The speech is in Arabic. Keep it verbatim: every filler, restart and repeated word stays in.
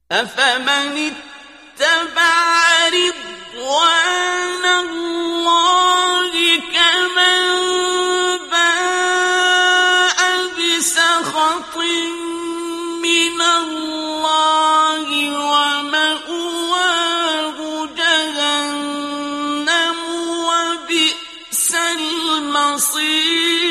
أفمن اتبع رضوان الله كمن باء بسخط من الله ومأواه جهنم وبئس المصير